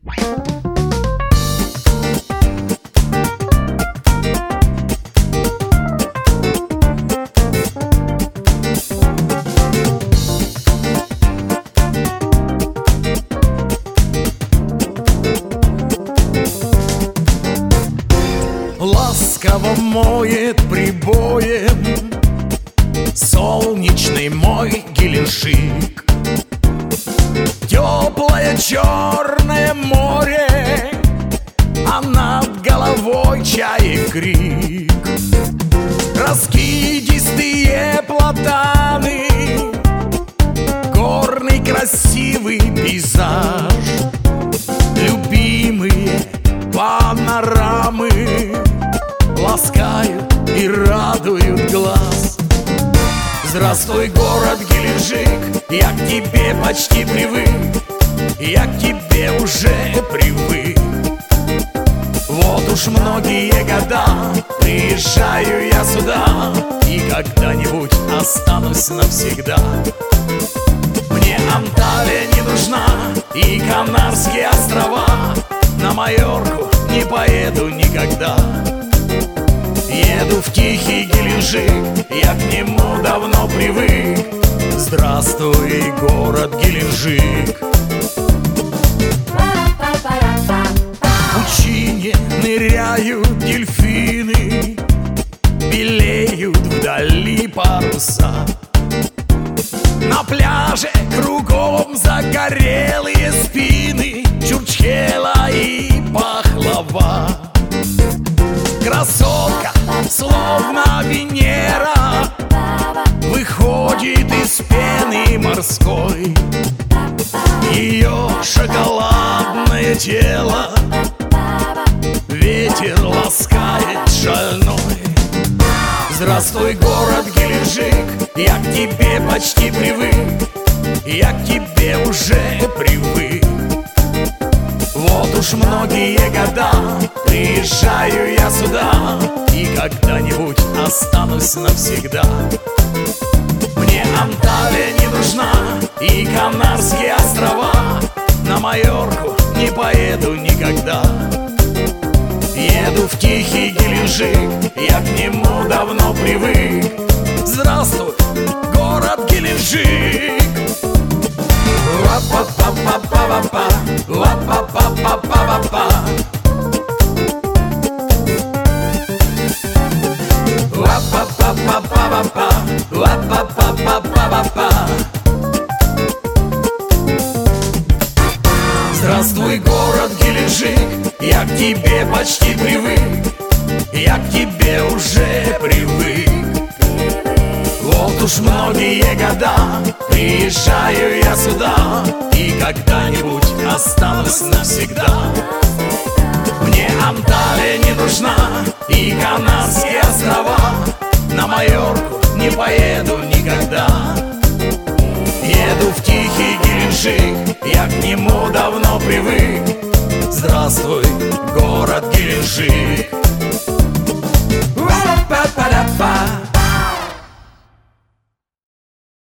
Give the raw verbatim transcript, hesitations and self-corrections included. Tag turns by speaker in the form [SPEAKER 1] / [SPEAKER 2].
[SPEAKER 1] Ласково моет прибоем солнечный мой Геленджик. Теплое черное море, а над головой чаек крик. Раскидистые платаны, горный красивый пейзаж, любимые панорамы ласкают и радуют глаз. Здравствуй, город Геленджик, я к тебе почти привык, я к тебе уже привык. Вот уж многие года приезжаю я сюда, и когда-нибудь останусь навсегда. Мне Анталия не нужна и Канарские острова, на Майорку не поеду никогда. Еду в тихий Геленджик, я к нему давно привык. Здравствуй, город Геленджик. В пучине ныряют дельфины, белеют вдали паруса. На пляже кругом загорелые спины, чурчхела и пахлава. Красотка, словно Венера, выходит из пены морской. Ее шоколадное тело ветер ласкает шальной. Здравствуй, город Геленджик, я к тебе почти привык, я к тебе уже привык. Вот уж многие года приезжаю я сюда, и когда-нибудь останусь навсегда. Мне Анталия не нужна и Канарские острова, на Майорку не поеду никогда. Еду в тихий Геленджик, я к нему давно привык. Здравствуй, город Геленджик. Ла-па-па-па-па-па-па, ла-па-па-па-па-па-па, ла-па-па-па-па-па-па, ла-па-па-па-па-па-па. Здравствуй, город Геленджик, я к тебе почти привык, я к тебе уже привык. Вот уж многие года приезжаю я сюда, и когда-нибудь останусь навсегда. Мне Анталия не нужна и Канарские острова, на Майорку не поеду никогда. Еду в тихий Геленджик, я к нему давно привык. Здравствуй, город Геленджик.